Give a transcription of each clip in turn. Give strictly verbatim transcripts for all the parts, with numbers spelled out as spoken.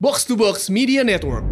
Box to Box Media Network.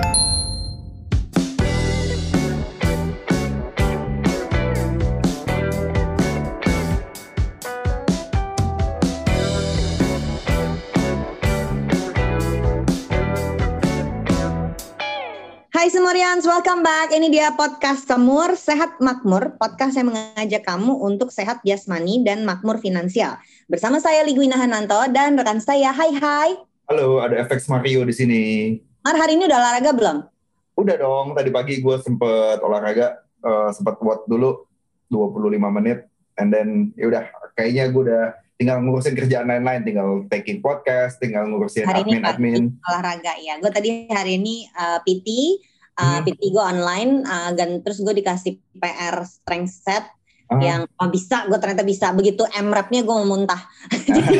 Hai Semurians, welcome back. Ini dia podcast Semur Sehat Makmur, podcast yang mengajak kamu untuk sehat jasmani dan makmur finansial. Bersama saya Ligwina Hananto dan rekan saya, hai hai. Halo, ada F X Mario di sini. Mar, hari ini udah olahraga belum? Udah dong, tadi pagi gue sempet olahraga, uh, sempet buat dulu dua puluh lima menit, and then ya udah, kayaknya gue udah tinggal ngurusin kerjaan lain-lain, tinggal taking podcast, tinggal ngurusin hari admin-admin. Ini olahraga ya. Gue tadi hari ini uh, P T, uh, hmm. P T gue online, uh, dan terus gue dikasih P R strength set. Uh. Yang oh, bisa, gue ternyata bisa. Begitu M REP-nya gue mau muntah. Jadi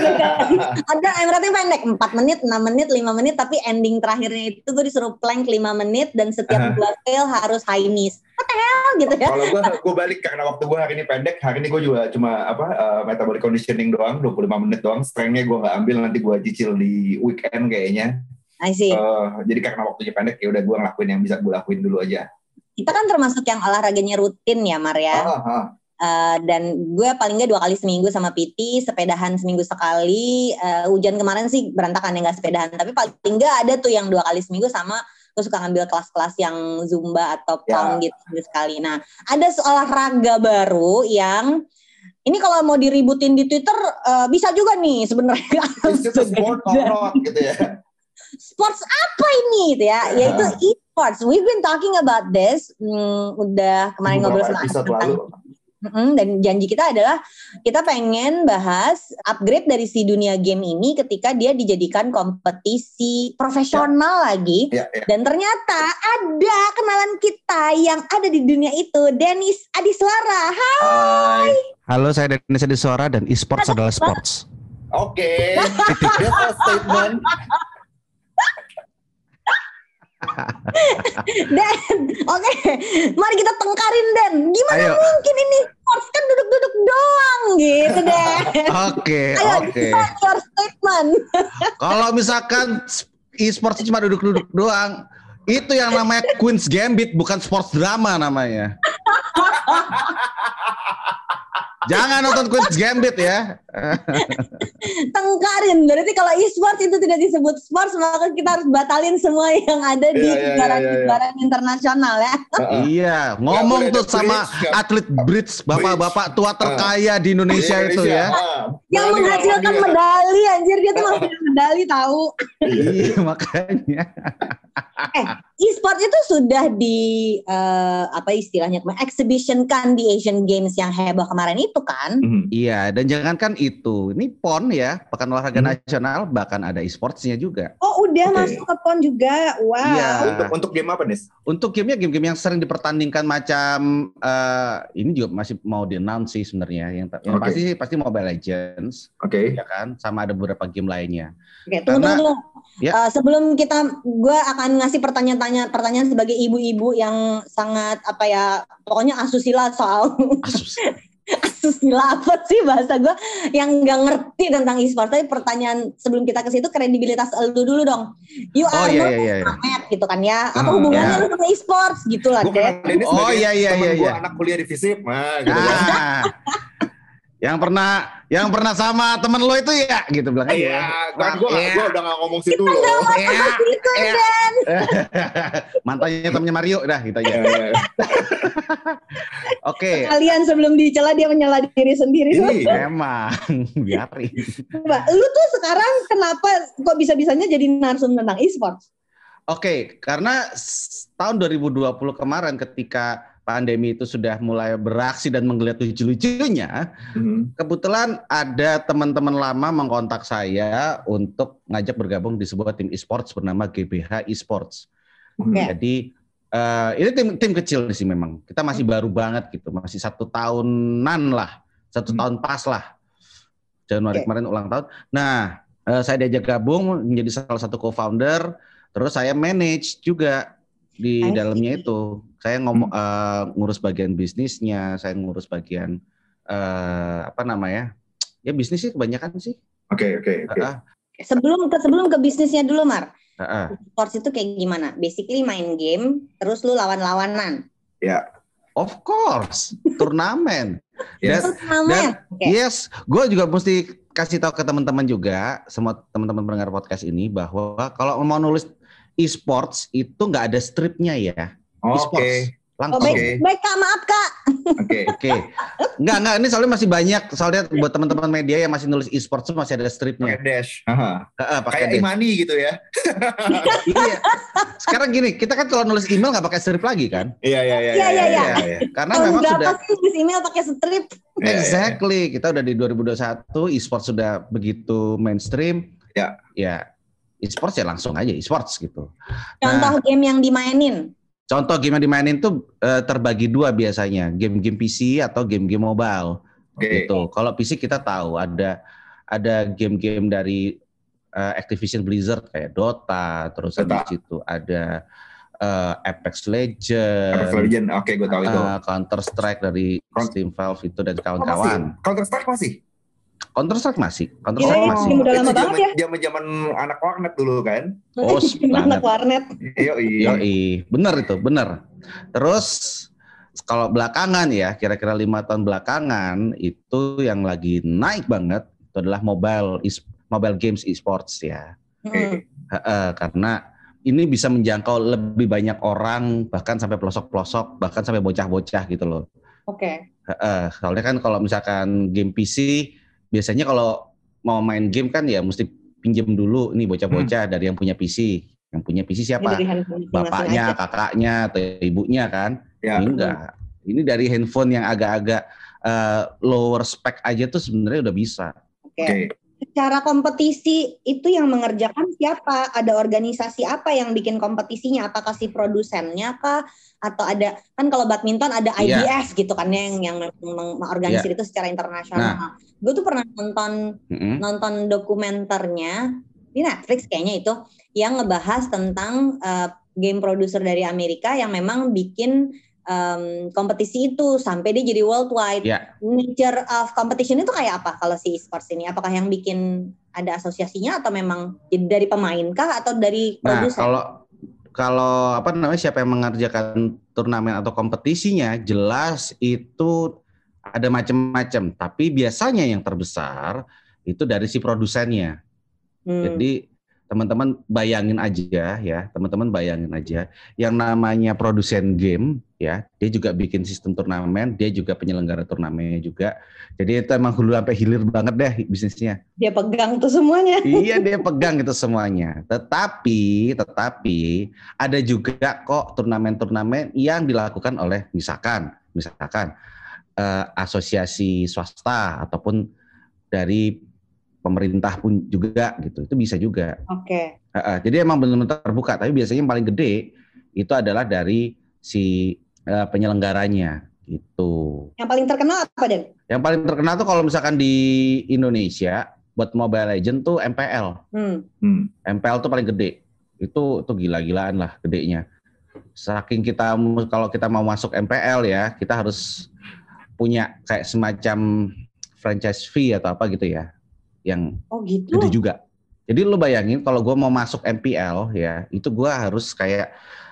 ada M REP-nya pendek, empat menit, enam menit, lima menit, tapi ending terakhirnya itu gue disuruh plank lima menit dan setiap uh. dua fail harus high knees. What the hell gitu ya. Kalau gue gue balik karena waktu gue hari ini pendek, hari ini gue juga cuma apa uh, metabolic conditioning doang, dua puluh lima menit doang. Strength-nya gue nggak ambil, nanti gue cicil di weekend kayaknya. I see. Uh, jadi karena waktunya pendek, ya udah gue ngelakuin yang bisa gue lakuin dulu aja. Kita kan termasuk yang olahraganya rutin ya, Mar ya. Uh, uh. Uh, dan gue paling nggak dua kali seminggu sama P T, sepedahan seminggu sekali. Uh, hujan kemarin sih berantakan ya nggak sepedahan, tapi paling nggak ada tuh yang dua kali seminggu sama gue suka ngambil kelas-kelas yang Zumba atau Pound yeah. gitu sekali. Nah, ada olahraga baru yang ini kalau mau diributin di Twitter uh, bisa juga nih sebenarnya. Itu sport or not gitu ya. Sports apa ini gitu ya? Uh. Yaitu e-sports. We've been talking about this. Hmm, udah kemarin ngobrol sama anak-anak. Mm-hmm, dan janji kita adalah kita pengen bahas upgrade dari si dunia game ini ketika dia dijadikan kompetisi profesional ya. lagi ya, ya. Dan ternyata ada kenalan kita yang ada di dunia itu, Dennis Adiswara. Hai. Halo, saya Dennis Adiswara dan e-sports adalah sports. Oke. Okay. statement. Dan, oke, okay. Mari kita tengkarin Dan. Gimana Ayo. mungkin ini sports kan duduk-duduk doang gitu Dan. Oke, oke. Your statement. Kalau misalkan e-sports cuma duduk-duduk doang, itu yang namanya Queen's Gambit, bukan sports drama namanya. Jangan nonton Queen's Gambit ya. Tengkarin. Berarti kalau e-sports itu tidak disebut sports, maka kita harus batalin semua yang ada di kejuaraan-kejuaraan yeah, yeah, yeah. internasional ya. Uh-uh. Iya, ngomong tuh sama bridge, atlet bridge, bapak-bapak tua terkaya uh. di Indonesia, Indonesia itu ya. Uh. Yang menghasilkan medali, anjir dia tuh menghasilkan medali tahu. Iya, makanya. eh, e-sport itu sudah di uh, apa istilahnya exhibition kan di Asian Games yang heboh kemarin itu kan? Mm-hmm. Iya, dan jangankan itu, ini P O N ya, Pekan Olahraga mm-hmm. Nasional, bahkan ada e-sportsnya juga. Oh, udah okay. masuk ke P O N juga, wow. Iya. Untuk, untuk game apa nih? Untuk gamenya game-game yang sering dipertandingkan macam uh, ini juga masih mau di-announce sih sebenarnya, yang, yang okay. pasti pasti Mobile Legends, oke, okay. ya kan, sama ada beberapa game lainnya. Oke, okay, tunggu tunggu. Ya. Uh, sebelum kita, gue akan ngasih pertanyaan-tanya pertanyaan sebagai ibu-ibu yang sangat apa ya, pokoknya asusila soal Asus. asusila apa sih bahasa gue yang nggak ngerti tentang e-sport. Tapi pertanyaan sebelum kita ke situ, kredibilitas lu dulu dong. You oh, are iya, iya, iya. Amet gitu kan ya. Apa hmm, hubungannya ya. lu sama e-sports gitu lah deh. Oh iya iya iya. Gue anak kuliah di FISIP, nah gitu ah. kan. Yang pernah yang pernah sama temen lo itu ya gitu bilang aja. Iya, kan gue ya. udah gak ngomong situ loh. Ya, ya. Mantannya temennya Mario dah gitu aja. Oke. Kalian sebelum dicela dia menyela diri sendiri. Iya, emang biarin. Mbak, lu tuh sekarang kenapa kok bisa-bisanya jadi narsum tentang e-sports? Oke, okay, karena tahun dua ribu dua puluh kemarin ketika pandemi itu sudah mulai beraksi dan menggeliat lucu-lucunya, mm-hmm. kebetulan ada teman-teman lama mengkontak saya untuk ngajak bergabung di sebuah tim e-sports bernama G B H e-sports. Mm-hmm. Jadi uh, ini tim tim kecil sih memang. Kita masih baru banget gitu, masih satu tahunan lah, satu mm-hmm. tahun pas lah. Januari okay. kemarin ulang tahun. Nah, uh, saya diajak gabung menjadi salah satu co-founder, terus saya manage juga di dalamnya itu. Saya ngomong uh, ngurus bagian bisnisnya, saya ngurus bagian uh, apa namanya? Ya bisnis sih kebanyakan sih. Oke, okay, oke, okay, oke. Okay. Sebelum ke sebelum ke bisnisnya dulu, Mar. Uh-uh. Sports itu kayak gimana? Basically main game, terus lu lawan-lawanan. Ya. Of course, turnamen. Yes. Dan, Turnamen. dan Okay. yes, gue juga mesti kasih tahu ke teman-teman juga, semua teman-teman pendengar podcast ini bahwa kalau mau nulis e-sports itu nggak ada stripnya ya. Oke. E-sports. Oh, Langsung. baik, baik Kak, maaf Kak. Oke. Oke. Enggak, enggak. Ini soalnya masih banyak. Soalnya buat teman-teman media yang masih nulis e-sports itu masih ada stripnya. Pakai dash. Aha. Uh, pakai Kayak dash. Imani gitu ya. Iya. Sekarang gini, kita kan kalau nulis email nggak pakai strip lagi kan? Iya, iya, iya. Iya, iya, iya. Karena Tahun memang berapa sudah sih nulis email pakai strip? Iya, iya. exactly. Kita udah di dua ribu dua puluh satu, e-sports sudah begitu mainstream. Ya. Ya, e-sports ya langsung aja e-sports gitu. Contoh Nah, game yang dimainin. contoh game yang dimainin tuh uh, terbagi dua biasanya, game-game P C atau game-game mobile. Oke. Gitu. Kalau P C kita tahu ada ada game-game dari uh, Activision Blizzard kayak Dota, terus Dota. habis itu ada uh, Apex Legends, Apex Legends. Oke, gue tahu itu. uh, Counter Strike dari Count- Steam Valve itu dan Oh, masih? kawan-kawan. Counter Strike masih? Counter Strike masih, Counter Iya, Strike iya, masih. game udah lama Itu banget ya. Zaman-zaman anak warnet dulu kan. Oh, Anak banget. warnet. Yoi. Yoi, bener itu, bener. Terus kalau belakangan ya, kira-kira lima tahun belakangan itu yang lagi naik banget itu adalah mobile is- mobile games e-sports ya. Hmm. Heeh, karena ini bisa menjangkau lebih banyak orang, bahkan sampai pelosok-pelosok, bahkan sampai bocah-bocah gitu loh. Oke. Heeh, soalnya kan kalau misalkan game P C, biasanya kalau mau main game kan ya mesti pinjem dulu nih bocah-bocah dari yang punya P C. Yang punya P C siapa? Ini dari handphone masing-masing Bapaknya, aja. kakaknya, atau ibunya kan? Ya. Ini enggak. Ini dari handphone yang agak-agak uh, lower spec aja tuh sebenarnya udah bisa. Oke. Oke. Secara kompetisi itu yang mengerjakan siapa? Ada organisasi apa yang bikin kompetisinya? Apakah si produsennya kah? Atau ada, kan kalau badminton ada I B S gitu kan yang yang mengorganisir itu secara internasional. Gue tuh pernah nonton Mm-mm. nonton dokumenternya di Netflix kayaknya itu yang ngebahas tentang uh, game producer dari Amerika yang memang bikin um, kompetisi itu sampai dia jadi worldwide. Ya. Nature of competition itu kayak apa kalau si e-sports ini? Apakah yang bikin ada asosiasinya atau memang dari pemain kah atau dari Nah, produser? kalau kalau apa namanya siapa yang mengerjakan turnamen atau kompetisinya jelas itu ada macam-macam, tapi biasanya yang terbesar itu dari si produsennya. Hmm. Jadi teman-teman bayangin aja ya, teman-teman bayangin aja yang namanya produsen game ya, dia juga bikin sistem turnamen, dia juga penyelenggara turnamennya juga. Jadi itu emang hulu sampai hilir banget deh bisnisnya. Dia pegang tuh semuanya. Iya, dia pegang itu semuanya. Tetapi, tetapi ada juga kok turnamen-turnamen yang dilakukan oleh misalkan, misalkan eh, asosiasi swasta ataupun dari pemerintah pun juga gitu. Itu bisa juga. Oke. Uh, uh, jadi emang benar-benar terbuka. Tapi biasanya yang paling gede itu adalah dari si uh, penyelenggaranya gitu. Yang paling terkenal apa, Den? Yang paling terkenal tuh kalau misalkan di Indonesia buat Mobile Legends tuh M P L. Hmm. Hmm. M P L tuh paling gede. Itu tuh gila-gilaan lah gedenya. Saking kita kalau kita mau masuk M P L ya, kita harus punya kayak semacam franchise fee atau apa gitu ya. Yang Oh gitu. gede juga. Jadi lu bayangin kalau gue mau masuk M P L ya, itu gue harus kayak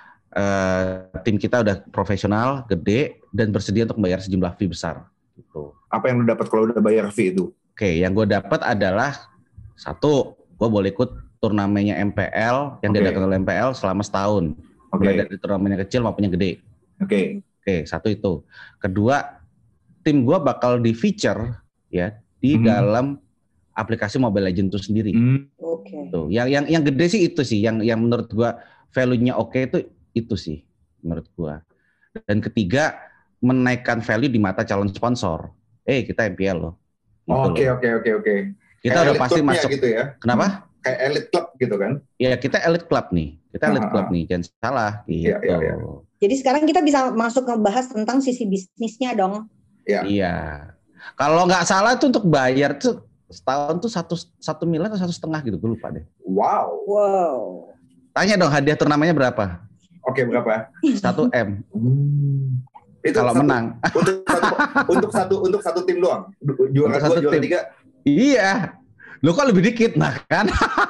uh, tim kita udah profesional, gede, dan bersedia untuk membayar sejumlah fee besar. Gitu. Apa yang lu dapat kalau udah bayar fee itu? Oke, yang gue dapat adalah satu, gue boleh ikut turnamennya M P L yang Oke. diadakan oleh M P L selama setahun. Oke. Mulai dari turnamen yang kecil maupun yang gede. Oke. Oke, satu itu. Kedua, tim gue bakal di feature ya di Mhm. dalam aplikasi Mobile Legends itu sendiri. Hmm. Oke. Tuh, yang yang yang gede sih itu sih, yang yang menurut gua value-nya oke itu itu sih menurut gua. Dan ketiga, menaikkan value di mata calon sponsor. Eh, kita M P L loh. Gitu Oke loh. oke oke oke. Kita Kayak udah elite pasti clubnya masuk. gitu ya. Kenapa? Kayak elite club gitu kan? Ya kita elite club nih. Kita elite Ah, club ah. nih, jangan salah gitu. Iya, iya, iya. Jadi sekarang kita bisa masuk ngebahas tentang sisi bisnisnya dong. Ya. Iya. Kalau nggak salah tuh untuk bayar tuh setahun tuh satu satu miliar atau satu setengah gitu, gue lupa deh. Wow. Wow. Tanya dong hadiah turnamennya berapa? Oke, berapa? satu M. Hmm. Itu Kalau satu- menang. Untuk satu, untuk satu untuk satu tim doang. Du- Juara Untuk satu dua, juara tim. tiga. Iya. Lo kok lebih dikit, nah kan?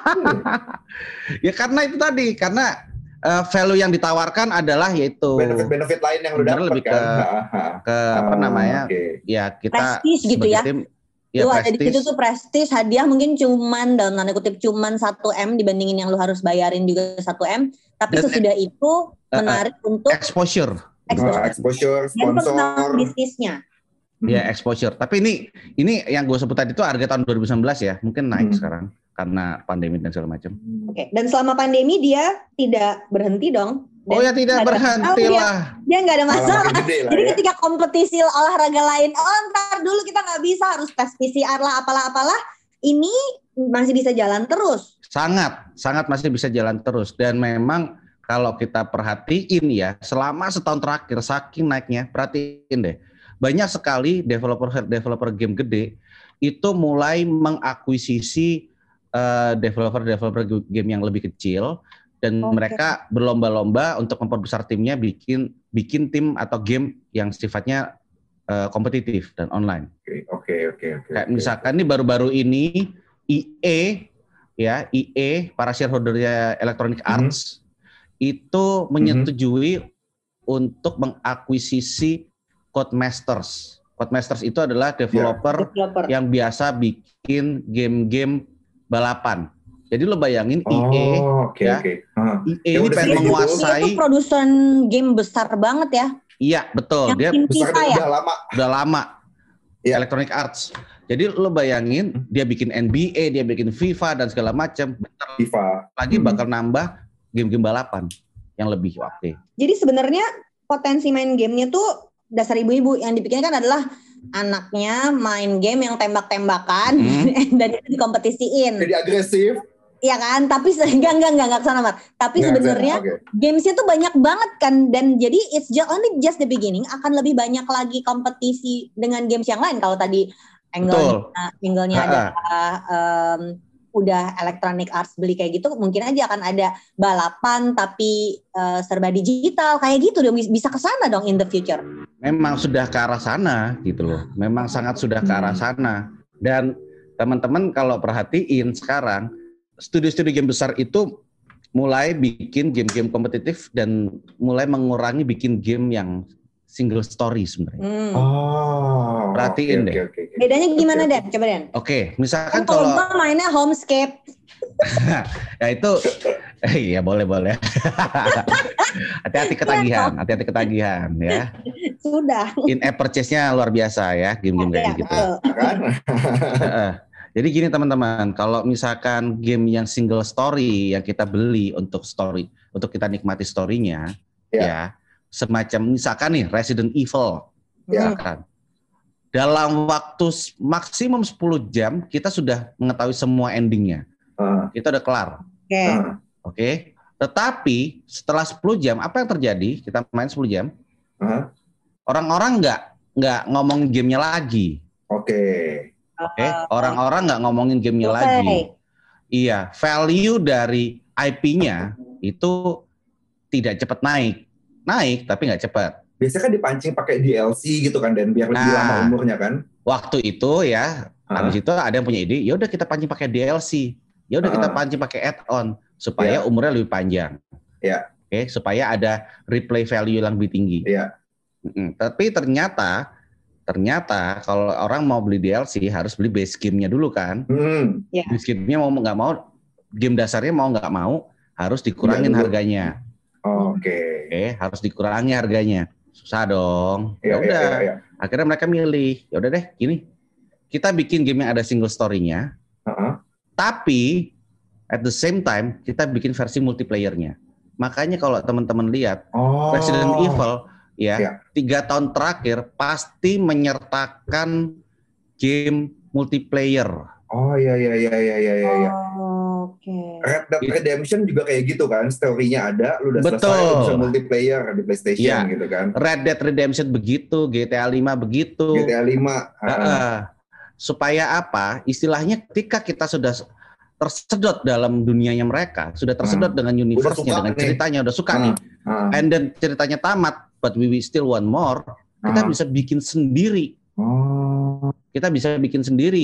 Ya karena itu tadi, karena uh, value yang ditawarkan adalah yaitu benefit-benefit lain yang lo dapat lebih kan. ke, ke apa namanya? Okay. Ya kita prestis gitu ya. Tim, ya lu ada di situ tuh prestis, hadiah mungkin cuman dalam tanda kutip cuman satu M dibandingin yang lu harus bayarin juga satu M, tapi dan sesudah itu menarik uh, untuk exposure. Exposure, oh, exposure sponsor. Dan bisnisnya. Ya exposure. Tapi ini ini yang gue sebut tadi itu harga tahun dua ribu sembilan belas ya, mungkin naik hmm. sekarang karena pandemi dan segala macam. Oke. Okay. Dan selama pandemi dia tidak berhenti dong. Dan oh ya tidak berhenti lah. Dia nggak ada masalah. Jadi ya. Ketika kompetisi olahraga lain, oh ntar dulu kita nggak bisa harus tes P C R lah apalah-apalah. Ini masih bisa jalan terus. Sangat, sangat masih bisa jalan terus. Dan memang kalau kita perhatiin ya, selama setahun terakhir saking naiknya, perhatiin deh. Banyak sekali developer-developer game gede itu mulai mengakuisisi uh, developer-developer game yang lebih kecil. Dan okay. mereka berlomba-lomba untuk memperbesar timnya, bikin bikin tim atau game yang sifatnya uh, kompetitif dan online. Oke, oke, oke. Kayak okay. misalkan nih baru-baru ini E A ya, E A para shareholdernya Electronic Arts mm-hmm. itu menyetujui mm-hmm. untuk mengakuisisi Codemasters. Codemasters itu adalah developer, yeah. developer yang biasa bikin game-game balapan. Jadi lo bayangin oh, E A, okay, ya, okay. Uh. E A ini pengen menguasai. Itu produsen game besar banget ya? Iya betul, yang dia besar ya? udah lama. Udah lama. Yeah. Electronic Arts. Jadi lo bayangin, dia bikin N B A, dia bikin FIFA dan segala macam. FIFA. Lagi hmm. bakal nambah game-game balapan yang lebih oke. Okay. Jadi sebenarnya potensi main gamenya tuh dasar ibu-ibu yang dipikirkan adalah anaknya main game yang tembak-tembakan hmm. dan itu dikompetisiin. Jadi agresif. Iya kan, tapi enggak enggak enggak enggak kesana Mat. Tapi sebenarnya okay. gamesnya tuh banyak banget kan, dan jadi it's just only just the beginning, akan lebih banyak lagi kompetisi dengan games yang lain. Kalau tadi angle-nya, angle-nya ada um, udah Electronic Arts beli kayak gitu, mungkin aja akan ada balapan tapi uh, serba digital kayak gitu dong, bisa kesana dong in the future. Memang sudah ke arah sana gitu loh, memang sangat sudah ke arah sana. Dan teman-teman kalau perhatiin sekarang studio-studio game besar itu mulai bikin game-game kompetitif dan mulai mengurangi bikin game yang single story sebenarnya. Hmm. Oh, perhatiin okay, deh. Okay, okay, okay. Bedanya gimana okay, Dan? Coba Dan. Oke, okay, misalkan kan kalau kalau mainnya Homescape. ya itu, iya boleh boleh. Hati-hati ketagihan, hati-hati ketagihan ya. Sudah. In-app purchase-nya luar biasa ya, game-game kayak ya, gitu. Kan? Jadi gini teman-teman, kalau misalkan game yang single story yang kita beli untuk story, untuk kita nikmati story-nya, yeah. ya semacam misalkan nih Resident Evil, yeah. misalkan dalam waktu maksimum sepuluh jam kita sudah mengetahui semua endingnya, uh. kita udah kelar, oke. Okay. Uh. Oke. Okay? Tetapi setelah sepuluh jam apa yang terjadi? Kita main sepuluh jam, uh. orang-orang nggak nggak ngomongin gamenya lagi. Oke. Okay. Oke, okay. orang-orang nggak ngomongin gamenya okay. lagi. Iya, value dari I P-nya itu tidak cepat naik, naik tapi nggak cepat. Biasanya kan dipancing pakai D L C gitu kan, dan biar lebih nah, lama umurnya kan. Waktu itu ya, uh-huh. habis itu ada yang punya ide, ya udah kita pancing pakai D L C, ya udah uh-huh. kita pancing pakai add-on supaya yeah. umurnya lebih panjang. Iya. Yeah. Oke, okay? Supaya ada replay value yang lebih tinggi. Iya. Yeah. Tapi ternyata Ternyata kalau orang mau beli D L C harus beli base game-nya dulu kan. Hmm. Yeah. Base game-nya mau nggak mau, game dasarnya mau nggak mau harus dikurangin ya, harganya. Oh, Oke. Okay. Oke, okay, harus dikurangi harganya. Susah dong. Ya, ya udah. Ya, ya, ya. Akhirnya mereka milih. Ya udah deh, gini. Kita bikin game yang ada single story-nya. Uh-huh. Tapi at the same time kita bikin versi multiplayer-nya. Makanya kalau teman-teman lihat oh. Resident Evil ya, ya, tiga tahun terakhir pasti menyertakan game multiplayer. Oh iya iya iya iya iya iya. Oh, Oke. Okay. Red Dead Redemption juga kayak gitu kan, story-nya ada, lu udah Betul. selesai, lu bisa multiplayer di PlayStation ya. gitu kan. Red Dead Redemption begitu, G T A lima begitu. G T A lima. Uh, uh, supaya apa? Istilahnya ketika kita sudah tersedot dalam dunianya mereka, sudah tersedot uh, dengan universe-nya, dengan nih. ceritanya, udah suka uh, nih. Uh. And then ceritanya tamat. But we still want more, kita uh. bisa bikin sendiri. Oh. Kita bisa bikin sendiri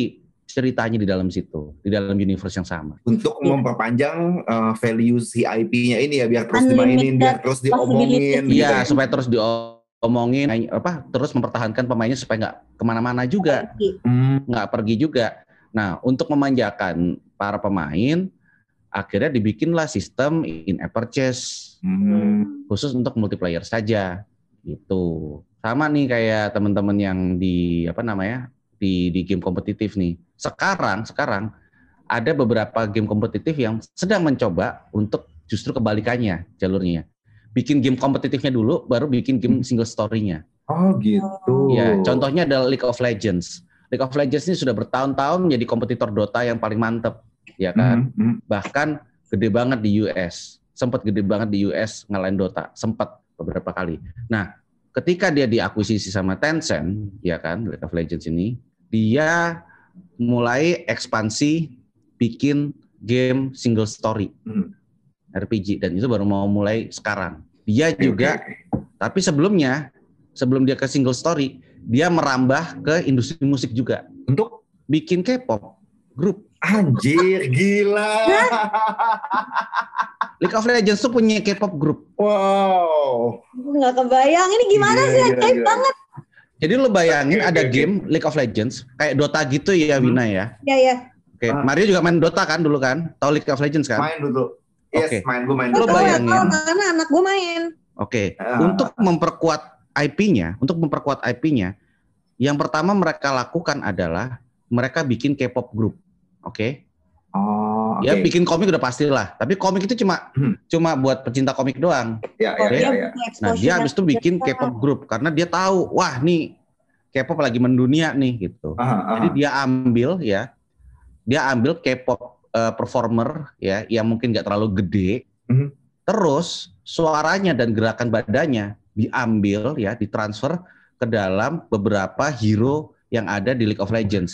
ceritanya di dalam situ, di dalam universe yang sama. Untuk yeah. memperpanjang uh, value si I P-nya ini ya, biar terus dimainin, biar terus diomongin. Iya, gitu. Supaya terus diomongin, apa, terus mempertahankan pemainnya supaya nggak kemana-mana juga, nggak hmm. pergi juga. Nah, untuk memanjakan para pemain, akhirnya dibikinlah sistem in-app purchase hmm. khusus untuk multiplayer saja, gitu. Sama nih kayak teman-teman yang di apa namanya di di game kompetitif nih. Sekarang sekarang ada beberapa game kompetitif yang sedang mencoba untuk justru kebalikannya jalurnya. Bikin game kompetitifnya dulu, baru bikin game single story-nya. Oh gitu. Ya, contohnya adalah League of Legends. League of Legends ini sudah bertahun-tahun menjadi kompetitor Dota yang paling mantep. Ya kan, mm-hmm. bahkan gede banget di U S, sempat gede banget di U S ngalahin Dota, sempat beberapa kali. Nah, ketika dia diakuisisi sama Tencent, ya kan, League of Legends ini, dia mulai ekspansi bikin game single story, mm. R P G, dan itu baru mau mulai sekarang. Dia juga, okay. tapi sebelumnya, sebelum dia ke single story, dia merambah ke industri musik juga, untuk bikin K-pop grup. Anjir, gila. League of Legends tuh punya K-pop grup. Wow. Nggak kebayang, ini gimana gila, sih? Ajaib banget. Jadi lo bayangin okay, ada okay, game okay. League of Legends, kayak Dota gitu ya, hmm. Wina ya? Iya, iya. Oke, okay. ah. Mario juga main Dota kan dulu kan? Tahu League of Legends kan? Main dulu. Yes, okay. main, gue main dulu. Lo bayangin. Karena anak gue main. Oke, okay. ah. untuk memperkuat I P-nya, untuk memperkuat I P-nya, yang pertama mereka lakukan adalah mereka bikin K-pop grup. Oke, okay. oh, okay. ya bikin komik udah pastilah. Tapi komik itu cuma hmm. cuma buat pecinta komik doang. Ya, ya, okay? ya, ya. Nah dia habis itu bikin K-pop group karena dia tahu, wah nih K-pop lagi mendunia nih gitu. Aha, aha. Jadi dia ambil ya, dia ambil K-pop uh, performer ya yang mungkin nggak terlalu gede. Hmm. Terus suaranya dan gerakan badannya diambil ya, ditransfer ke dalam beberapa hero yang ada di League of Legends.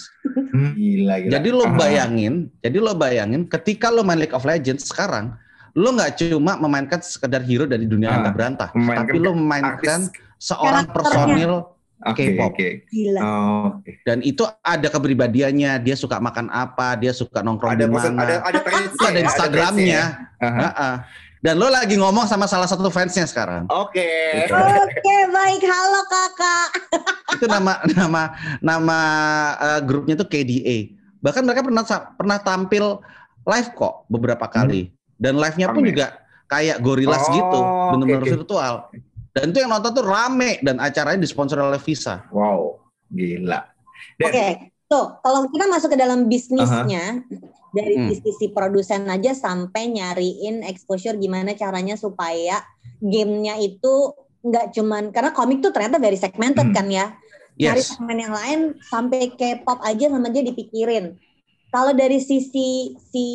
Gila, gila. Jadi lo bayangin, ah. jadi lo bayangin ketika lo main League of Legends sekarang, lo nggak cuma memainkan sekedar hero dari dunia ah. yang berantah, tapi lo memainkan artis. Seorang personil okay, K-pop. Okay. Gila. Oh, okay. Dan itu ada kepribadiannya, dia suka makan apa, dia suka nongkrong di mana. Ada ada ada, ada Instagramnya. Ada uh-huh. uh-uh. Dan lo lagi ngomong sama salah satu fansnya sekarang. Oke. Okay. Oke, okay, baik. Halo kakak. Itu nama nama nama uh, grupnya tuh K D A. Bahkan mereka pernah pernah tampil live kok beberapa kali. Hmm. Dan live-nya pun Amin. juga kayak Gorillaz oh, gitu, benar-benar okay, virtual. Dan itu yang nonton tuh rame dan acaranya disponsori oleh Visa. Wow, gila. Oke, okay. Tuh kalau kita masuk ke dalam bisnisnya. Uh-huh. Dari hmm. sisi produsen aja sampai nyariin exposure gimana caranya supaya gamenya itu nggak cuman, karena komik tuh ternyata very segmented hmm. kan ya. Yes. Cari segmen yang lain sampai K-pop aja sama dia dipikirin. Kalau dari sisi si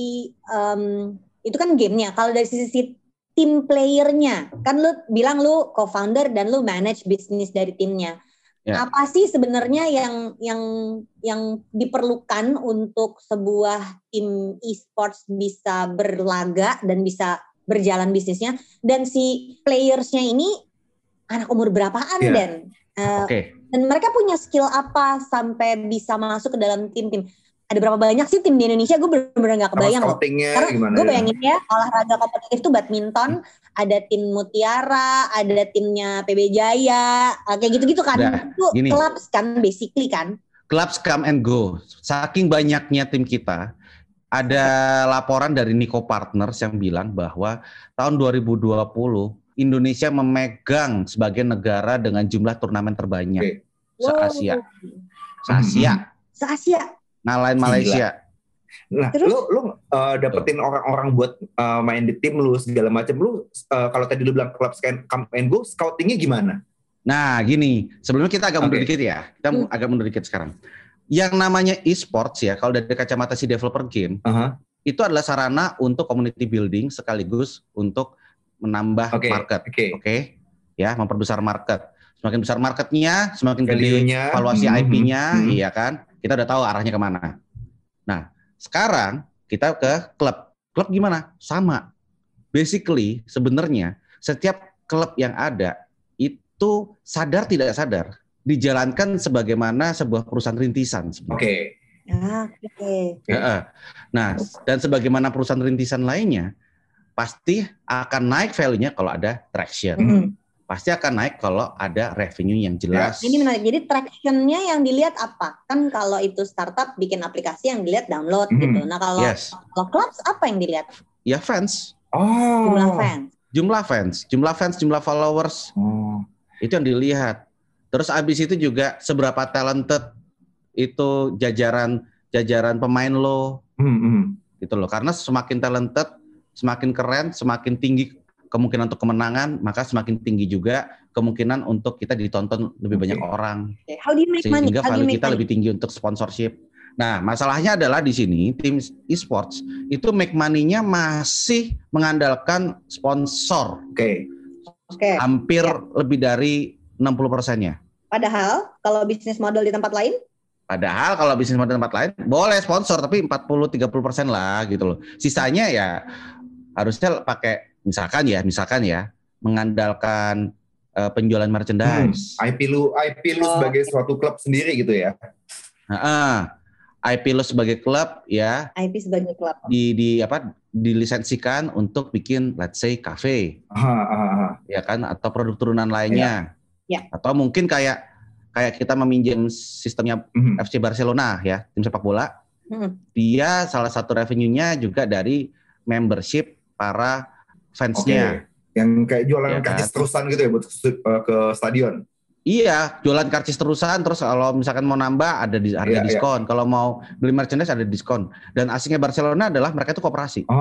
um, itu kan gamenya. Kalau dari sisi tim playernya, kan lu bilang lu co-founder dan lu manage bisnis dari timnya. Yeah. Apa sih sebenarnya yang yang yang diperlukan untuk sebuah tim e-sports bisa berlaga dan bisa berjalan bisnisnya, dan si playersnya ini anak umur berapaan yeah. dan uh, okay. dan mereka punya skill apa sampai bisa masuk ke dalam tim-tim? Ada berapa banyak sih tim di Indonesia? Gue bener-bener gak kebayang loh. Karena gue bayangin ya, olahraga kompetitif tuh badminton, hmm. ada tim Mutiara, ada timnya P B Jaya, kayak gitu-gitu kan. Nah, itu clubs kan basically kan. Clubs come and go. Saking banyaknya tim kita, ada laporan dari Nico Partners yang bilang bahwa tahun dua ribu dua puluh Indonesia memegang sebagai negara dengan jumlah turnamen terbanyak se-Asia. Se-Asia. Se-Asia. Ngalahin Malaysia. Nah, terus? lu lu uh, dapetin oh. orang-orang buat uh, main di tim lu segala macam. Lu uh, kalau tadi lu bilang klub come and go, scoutingnya gimana? Nah, gini, sebelumnya kita agak okay. mundur dikit ya. Kita hmm. agak mundur dikit sekarang. Yang namanya e-sports ya, kalau dari kacamata si developer game, uh-huh. itu adalah sarana untuk community building sekaligus untuk menambah okay. market. Oke. Okay. Okay? Ya, memperbesar market. Semakin besar marketnya, semakin gede valuasi mm-hmm. I P-nya, mm-hmm. iya kan? Kita udah tahu arahnya kemana. Nah, sekarang kita ke klub. Klub gimana? Sama. Basically, sebenarnya setiap klub yang ada itu sadar tidak sadar dijalankan sebagaimana sebuah perusahaan rintisan. Oke. Okay. Ah, Oke. Okay. Ya, nah, dan sebagaimana perusahaan rintisan lainnya, pasti akan naik value-nya kalau ada traction. Mm-hmm. Pasti akan naik kalau ada revenue yang jelas. Ini menarik. Jadi traction-nya yang dilihat apa? Kan kalau itu startup bikin aplikasi yang dilihat download mm-hmm. gitu. Nah kalau yes. kalau clubs apa yang dilihat? Ya fans. Oh. Jumlah fans. Jumlah fans, jumlah fans, jumlah followers. Oh. Itu yang dilihat. Terus abis itu juga seberapa talented itu jajaran jajaran pemain lo, mm-hmm. gitu loh. Karena semakin talented, semakin keren, semakin tinggi kemungkinan untuk kemenangan, maka semakin tinggi juga kemungkinan untuk kita ditonton lebih okay. banyak orang. Okay. How do you make Sehingga money? How value do you kita money? lebih tinggi untuk sponsorship. Nah, masalahnya adalah di sini tim e-sports itu make money-nya masih mengandalkan sponsor. Oke. Okay. Oke. Okay. Hampir ya. lebih dari enam puluh persennya. Padahal kalau bisnis model di tempat lain? Padahal kalau bisnis model tempat lain boleh sponsor tapi empat puluh sampai tiga puluh persen lah gitu loh. Sisanya ya harusnya pakai misalkan ya, misalkan ya mengandalkan uh, penjualan merchandise. Hmm, I P lu I P lu oh. sebagai suatu klub sendiri gitu ya. Heeh. I P lu sebagai klub ya. I P sebagai klub. Di di apa dilisensikan untuk bikin let's say cafe. Aha, aha, aha. Ya kan atau produk turunan lainnya. Ya. Ya. Atau mungkin kayak kayak kita meminjam sistemnya mm-hmm. F C Barcelona ya, tim sepak bola. Mm-hmm. Dia salah satu revenue-nya juga dari membership para fansnya. Okay. Yang kayak jualan ya, karcis kan? Terusan gitu ya buat ke stadion. Iya, jualan karcis terusan, terus kalau misalkan mau nambah ada di, harga yeah, diskon. Yeah. Kalau mau beli merchandise ada diskon. Dan asingnya Barcelona adalah mereka itu koperasi.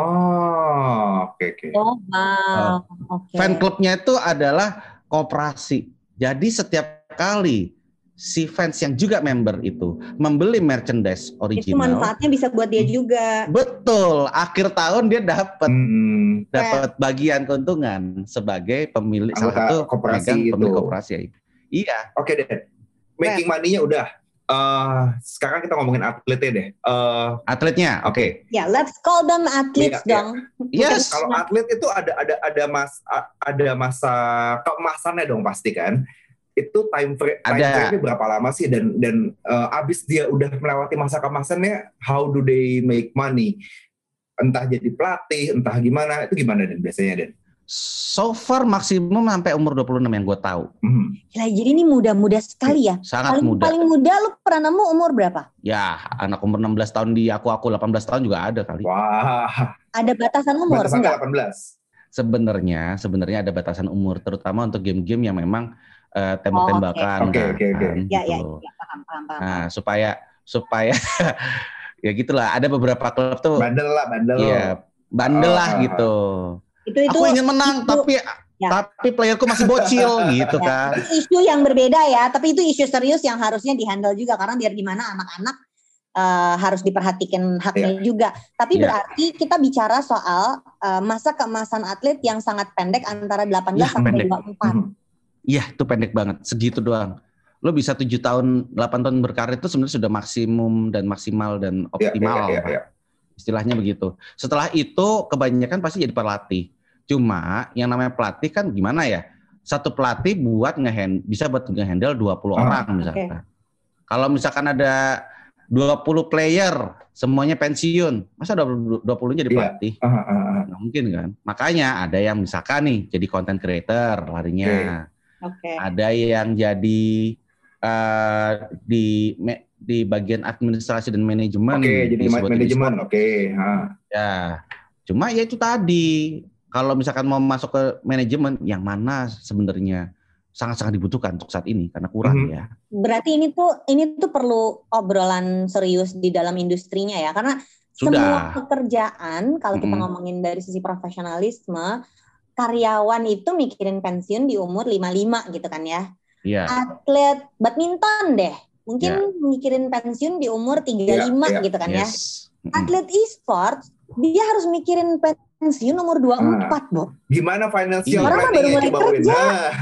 Oh, oke okay, oke. Okay. Oh, wow. Okay. Fan clubnya itu adalah koperasi. Jadi setiap kali si fans yang juga member itu membeli merchandise original. Itu manfaatnya bisa buat dia juga. Betul. Akhir tahun dia dapat hmm. dapat bagian keuntungan sebagai pemilik salah satu koperasi itu. Pemilik koperasi ya. Iya. Oke okay, deh. Making money-nya udah. Uh, sekarang kita ngomongin atletnya deh. Uh, atletnya, oke. Okay. Ya, yeah, let's call them athletes yeah, dong. Yeah. Yes. Kalau atlet itu ada ada ada mas ada masa keemasannya dong pasti kan. Itu time frame time frame berapa lama sih dan dan uh, abis dia udah melewati masa kemasannya, how do they make money? Entah jadi pelatih, entah gimana, itu gimana Den biasanya Den? So far maksimum sampai umur dua puluh enam yang gue tahu. Mm-hmm. Ya, jadi ini muda-muda sekali ya. Sangat paling, muda. Paling muda lu pernah nemu umur berapa? Ya, anak umur enam belas tahun di aku-aku delapan belas tahun juga ada kali. Wah. Ada batasan umur batasan enggak? delapan belas. Sebenarnya, sebenarnya ada batasan umur terutama untuk game-game yang memang uh, tembak-tembakan. Oke, oke, oke. Ya, ya, ya, paham, paham, paham. Nah, supaya supaya ya gitulah. Ada beberapa klub tuh. Bandel lah, bandel. Iya, bandel lah uh, gitu. Itu, itu, aku ingin menang, itu, tapi ya. tapi playerku masih bocil gitu ya, kan. Itu isu yang berbeda ya, tapi itu isu serius yang harusnya dihandle juga karena biar gimana anak-anak uh, harus diperhatikan haknya ya. juga. Tapi ya. berarti kita bicara soal uh, masa keemasan atlet yang sangat pendek antara delapan belas ya, sampai dua puluh empat. Iya, hmm. itu pendek banget, segitu doang. Lo bisa tujuh tahun, delapan tahun berkarir itu sebenarnya sudah maksimum dan maksimal dan optimal. Ya, ya, ya, ya. Istilahnya begitu. Setelah itu kebanyakan pasti jadi pelatih. Cuma yang namanya pelatih kan gimana ya? Satu pelatih buat ngehand bisa buat ngehandle dua puluh ah, orang misalkan. Okay. Kalau misalkan ada dua puluh player semuanya pensiun, masa dua puluh jadi pelatih? Yeah. Uh, uh, uh. Nggak mungkin kan? Makanya ada yang misalkan nih jadi content creator larinya. Okay. Okay. Ada yang jadi uh, di di bagian administrasi dan manajemen. Oke, okay, jadi manajemen. Oke, okay. Ya. Cuma ya itu tadi. Kalau misalkan mau masuk ke manajemen, yang mana sebenarnya sangat-sangat dibutuhkan untuk saat ini karena kurang mm-hmm. ya. Berarti ini tuh ini tuh perlu obrolan serius di dalam industrinya ya, karena Sudah. semua pekerjaan kalau mm-hmm. kita ngomongin dari sisi profesionalisme, karyawan itu mikirin pensiun di umur lima puluh lima gitu kan ya. Yeah. Atlet badminton deh, mungkin yeah. mikirin pensiun di umur tiga puluh lima yeah, yeah. gitu kan yes. ya. Mm-hmm. Atlet e-sports dia harus mikirin pensiun umur dua puluh empat, ah. Bo. Gimana finansial orang kan baru mulai kerja.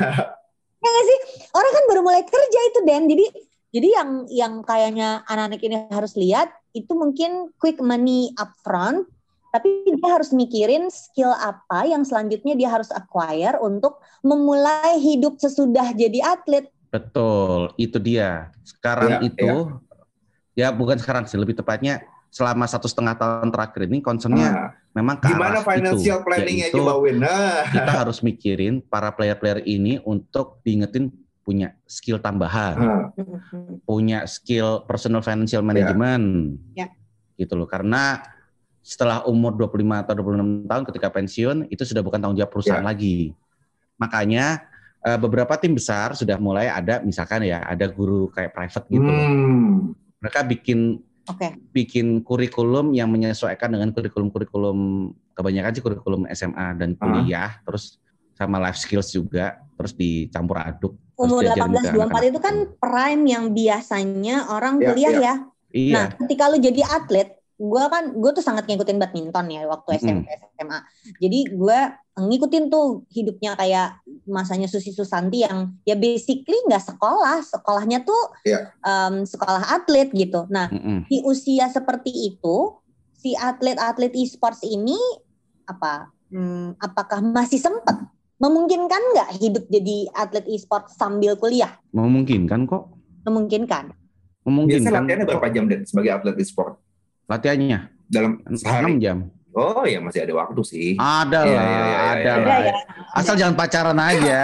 Ya nggak sih? Orang kan baru mulai kerja itu, Dan. Jadi jadi yang yang kayaknya anak-anak ini harus lihat itu mungkin quick money upfront, tapi dia harus mikirin skill apa yang selanjutnya dia harus acquire untuk memulai hidup sesudah jadi atlet. Betul, itu dia. Sekarang ya, itu ya. Ya bukan sekarang sih, lebih tepatnya selama satu setengah tahun terakhir ini concernnya nah, memang ke gimana financial planningnya coba Win? Nah. Kita harus mikirin para player-player ini untuk diingetin punya skill tambahan, hmm. punya skill personal financial management, yeah. gitu loh. Karena setelah umur dua puluh lima atau dua puluh enam tahun ketika pensiun itu sudah bukan tanggung jawab perusahaan yeah. lagi. Makanya uh, beberapa tim besar sudah mulai ada, misalkan ya ada guru kayak private gitu. Hmm. Mereka bikin okay. bikin kurikulum yang menyesuaikan dengan kurikulum-kurikulum kebanyakan sih kurikulum S M A dan kuliah, uh. terus sama life skills juga, terus dicampur aduk. Umur delapan belas dua puluh empat itu kan prime yang biasanya orang kuliah ya. ya. Iya. Nah, ketika lu jadi atlet, gue kan gue tuh sangat ngikutin badminton ya waktu S M P mm. S M A. Jadi gue ngikutin tuh hidupnya kayak masanya Susi Susanti yang ya basically nggak sekolah, sekolahnya tuh yeah. um, sekolah atlet gitu. Nah, mm-mm. di usia seperti itu, si atlet-atlet e-sports ini apa? Hmm, apakah masih sempat? Memungkinkan nggak hidup jadi atlet e-sport sambil kuliah? Memungkinkan kok. Memungkinkan. Biasanya Memungkinkan. latihannya berapa jam deh sebagai atlet e-sport? Latihannya dalam sehari? enam jam. Oh ya masih ada waktu sih. Ada lah, ya, ya, ya, ada ya, lah. Ya, ya. Asal ada. Jangan pacaran aja.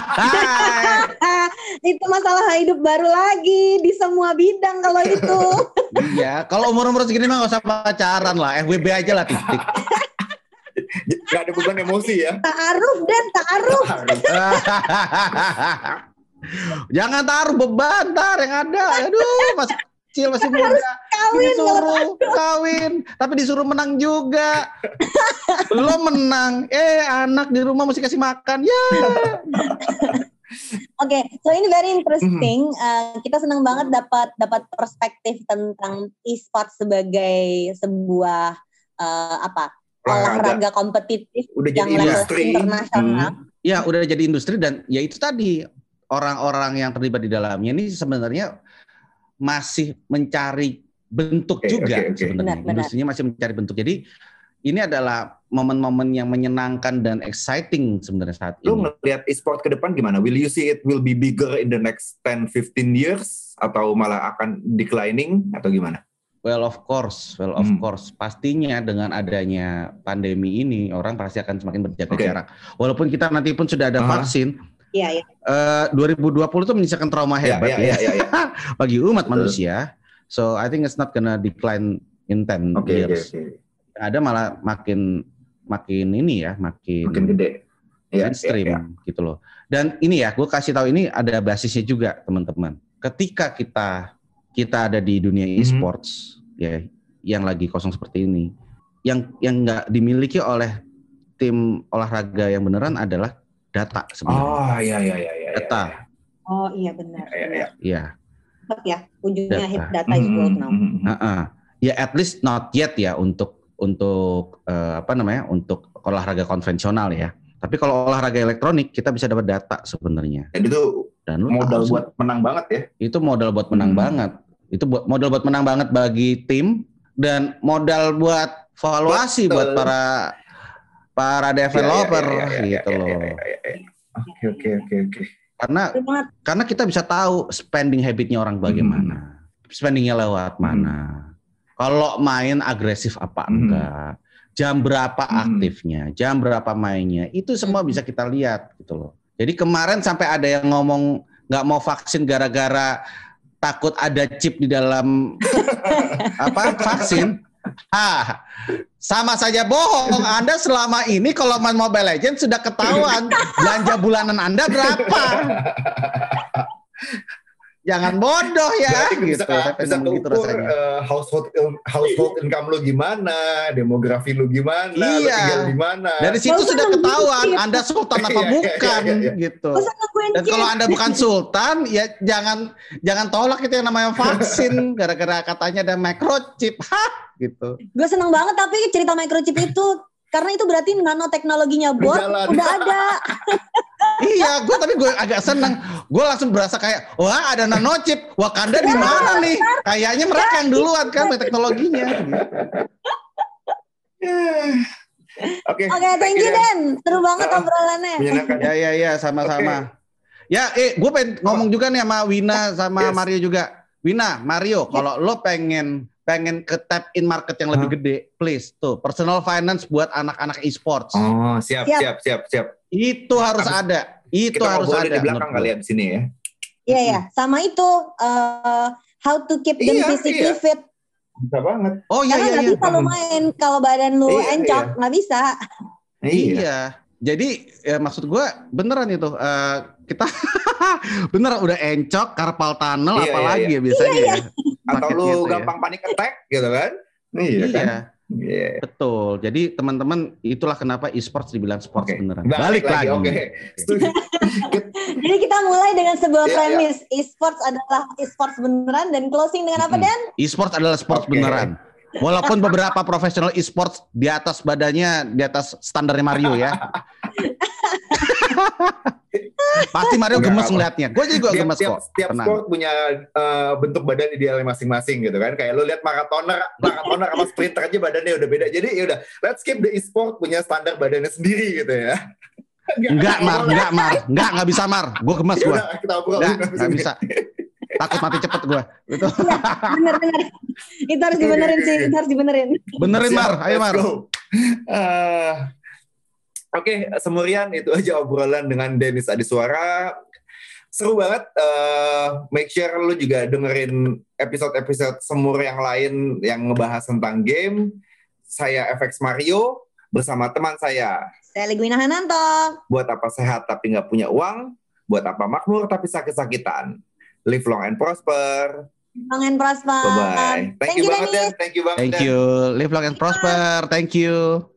Itu masalah hidup baru lagi di semua bidang kalau itu. Iya, kalau umur-umur segini mah nggak usah pacaran lah, F W B aja lah titik. Gak ada beban emosi ya. Ta'aruf dan ta'aruf. Jangan taruh beban, tar yang ada. Aduh, masih kecil, masih muda. Kawin, disuruh kawin, tapi disuruh menang juga. Belum menang, eh anak di rumah mesti kasih makan. Ya. Oke, okay, so ini very interesting. Uh, kita senang banget dapat dapat perspektif tentang e-sport sebagai sebuah uh, apa? olahraga kompetitif udah yang jadi level industri. internasional. Hmm. Ya, udah jadi industri dan ya itu tadi orang-orang yang terlibat di dalamnya ini sebenarnya masih mencari bentuk okay, juga okay, okay. sebenarnya. Benar, Industrinya benar. masih mencari bentuk. Jadi ini adalah momen-momen yang menyenangkan dan exciting sebenarnya saat Lu ini. Lu ngelihat e-sport ke depan gimana? Will you see it will be bigger in the next ten to fifteen years atau malah akan declining atau gimana? Well of course, well of hmm. course. Pastinya dengan adanya pandemi ini orang pasti akan semakin berjaga okay. jarak. Walaupun kita nanti pun sudah ada uh-huh. vaksin. Iya, iya. Uh, dua ribu dua puluh itu menyisakan trauma hebat yeah, yeah, ya, yeah, yeah, yeah. bagi umat Betul. manusia. So I think it's not gonna decline in ten okay, years. Okay, okay. Ada malah makin makin ini ya, makin makin gede. Mainstream yeah, yeah. gitu loh. Dan ini ya, gue kasih tahu ini ada basisnya juga teman-teman. Ketika kita kita ada di dunia e-sports mm-hmm. ya yang lagi kosong seperti ini, yang yang nggak dimiliki oleh tim olahraga yang beneran adalah data sebenarnya. Oh iya iya iya iya. Data. Oh iya benar. Iya iya. Iya. Ya, ujungnya data, data is gold now. Mm-hmm. Uh-uh. Ya at least not yet ya untuk untuk uh, apa namanya? Untuk olahraga konvensional ya. Tapi kalau olahraga elektronik kita bisa dapat data sebenarnya. Dan itu Dan modal tahu, buat menang banget ya. Itu modal buat menang hmm. banget. Itu buat modal buat menang banget bagi tim dan modal buat valuasi Betul. buat para para developer ya, ya, ya, ya, gitu ya, loh. Oke oke oke oke. Karena karena kita bisa tahu spending habitnya orang bagaimana, hmm. spendingnya lewat mana. Hmm. Kalau main agresif apa enggak, hmm. jam berapa hmm. aktifnya, jam berapa mainnya, itu semua hmm. bisa kita lihat gitu loh. Jadi kemarin sampai ada yang ngomong nggak mau vaksin gara-gara takut ada chip di dalam apa vaksin. Ah, sama saja bohong. Anda selama ini kalau main Mobile Legends sudah ketahuan belanja bulanan Anda berapa. Jangan bodoh ya. Berarti gitu. Bisa, bisa gitu rasanya. Uh, household household income lu gimana, demografi lu gimana, iya. lu tinggal di mana. Dari situ Masa sudah ketahuan Anda sultan apa bukan iya, iya, iya. gitu. Dan kalau Anda bukan sultan, ya jangan jangan tolak itu yang namanya vaksin gara-gara katanya ada microchip. Hah, gitu. Gue seneng banget tapi cerita microchip itu karena itu berarti nanoteknologinya bot udah ada. Iya, gue tapi gue agak seneng. Gue langsung berasa kayak, wah ada nanochip. Wakanda di mana nih? Kayaknya mereka yang duluan kan teknologinya. Oke. Oke, thank you Den. Seru banget uh, obrolannya. Ya ya ya, sama-sama. Okay. Ya, eh gue pengen ngomong juga nih sama Wina sama Yes. Mario juga. Wina, Mario, kalau lo pengen pengen ke tap in market yang lebih huh? gede, please tuh personal finance buat anak-anak e-sports. Oh, siap, siap, siap, siap. siap. Itu harus Abis, ada. Itu kita harus ada di belakang kali ya di sini ya. Iya ya, sama itu uh, how to keep them iya, physically iya. fit. Bisa banget. Oh iya Karena iya. Nggak iya. bisa lo main kalau badan lo iya, encok, iya. nggak bisa. Iya. iya. Jadi ya, maksud gue beneran itu uh, kita beneran udah encok, carpal tunnel, iya, apalagi iya, iya. ya biasanya. Iya, iya. Ya. Atau lu gitu, gampang ya. Panik attack gitu kan? Iya. iya. Kan? Yeah. Betul. Jadi teman-teman itulah kenapa e-sports dibilang sports okay. beneran. Balik, Balik lagi. Oke. Okay. Jadi kita mulai dengan sebuah yeah, premis yeah. e-sports adalah e-sports beneran dan closing dengan apa Dan? Hmm. E-sports adalah sports okay. beneran. Walaupun beberapa profesional e-sports di atas badannya di atas standarnya Mario ya. Pasti Mario gemes ngeliatnya. Gue juga tiap, gemes tiap, kok. Tiap sport punya uh, bentuk badan idealnya masing-masing gitu kan. Kayak lu lihat maratoner, maratoner sama sprinter aja badannya udah beda. Jadi ya udah, let's keep the e-sport punya standar badannya sendiri gitu ya. Enggak, Mar, enggak, Mar. Enggak, enggak bisa, Mar. Gue gemes gue. Enggak, enggak bisa. Takut mati cepet gue. Gitu. Ya, bener, bener. Itu harus dibenerin sih, itu harus dibenerin. Benerin, Mar. Ayo, Mar. Uh, Oke, okay, semurian itu aja obrolan dengan Dennis Adiswara. Seru banget. Uh, make sure lu juga dengerin episode-episode semur yang lain yang ngebahas tentang game. Saya F X Mario bersama teman saya. Saya Ligwina Hananto. Buat apa sehat tapi nggak punya uang? Buat apa makmur tapi sakit-sakitan? Live long and prosper. Long and prosper. Bye-bye. Thank, Thank you, you banget, Dan. Thank you banget, Thank you. Live long and prosper. Thank you.